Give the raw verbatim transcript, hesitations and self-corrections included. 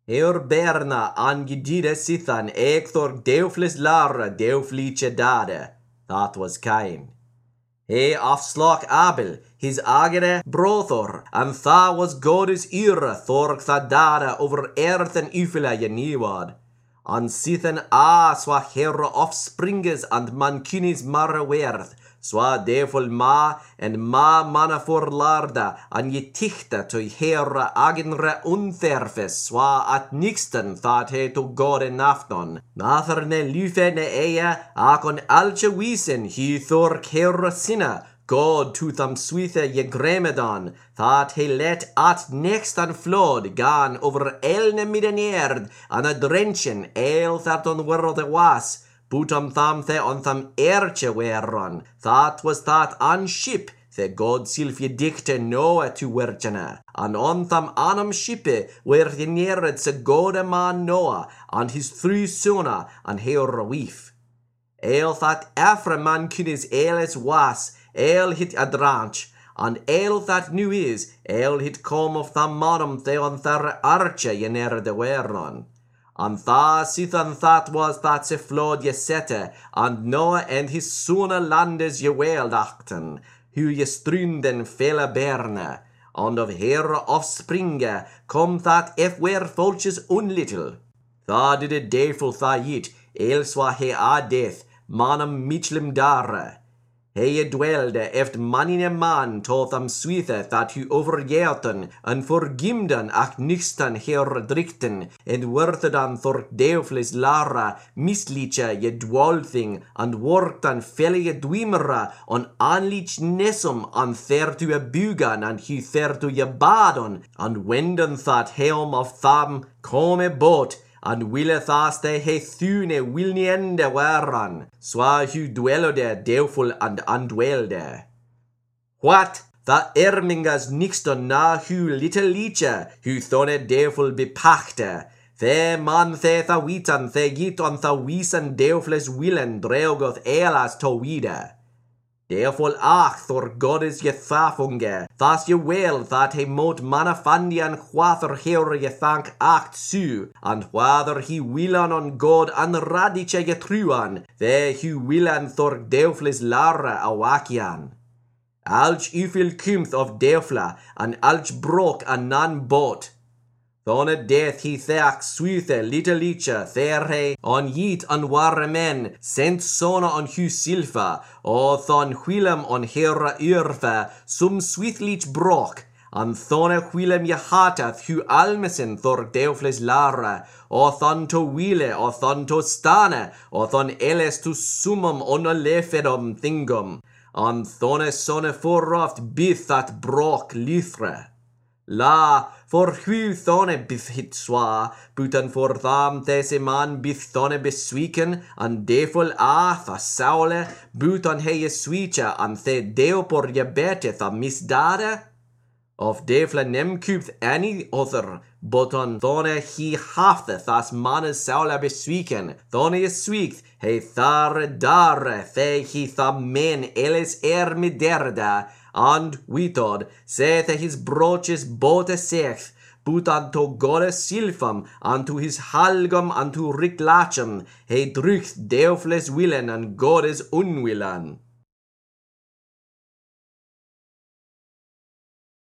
Heor berna angidide sithan ekthor deuflis lara deuflice dade. That was Cain. He afslok Abel, his agere brothor, and tha was God's ira thork tha dada over earth and ufila jeniwad. An sithan a swa herra offspringes and mankunis mara werth, swa devil ma en ma mana for larda an je tichta to herra agenre untherfes swa at nixten that he to God en afton. Nather ne lufe ne eia akon alche wisen hi thor herra sinna, God to them swithe je gremedan, that he let at next an flood gan over elne middenerd an a drenchen el that on world was, butam tham the on tham erche weron, that was that an ship the God silfje dicte Noah to werchene, and on tham anam shippe where the nered se gode man Noah, and his three sona and heor wief. El that afre man kunis eles was, el hit a dranch, and el that nu is, el hit come of tham manum the on thar arche jener de weron. And tha sithan that was that se flod je sette, and Noah and his sona landes je weeldachten, hu je strunden fele berne, and of her offspringe kom that if were volches unlittle. Tha did a devil tha yit, elswa he a death, manam michlim dare. He dwelde eft manine man tot am swithe that hu overgeerten en forgimden ach nixten her drikten en werthedan thor deuflis lara misliche je dwalthing and workten fellige dwimera on anlich nesum an thertu a bugan and hu thertu je badon and wenden that helm of tham come boat and wille thaste he thune wilniende waran, swa hu dwellode deuful and undwelde. What? That ermingas nixton na hu little liche, hu thone deuful bepachte. The man the tha witan the git on tha wisan deufles willen dreogoth elas to wide. Derfol ach thor God is je thafunge, thas je wel that he mot manafandian whather here je thank acht su, and whether he willan on God an radice je truan, the hu willan thor deuflis lara awakian. Alch ufil kumth of deufla, and alch brok an nan bot. Thone death he theach swuthe little licha there on yeet an warre men sent sona on hu silfa o thon whilem on hera urfa sum swithlich brok an thone whilem je hatath hu almesen thor deufles lara o thon to wile o thon to stane o thon eles to summum on a lefedum thingum an thone sone forraft bith that brok lithre. La, for hu thone bith hit swa, butan for tham these man bith thone beswiken, and defol a tha saule, butan he je swicha, and the deopor je bete tha misdade? Of defla nem kupt any other, but on thone he hafte thas manes saule beswiken, thone je swikt, he thare dare, the he tha men eles er miderda, and witod saith his broches bote sech, but unto God silfam, unto his halgum, unto riklachem, he drucht deufles willen and God is unwillen.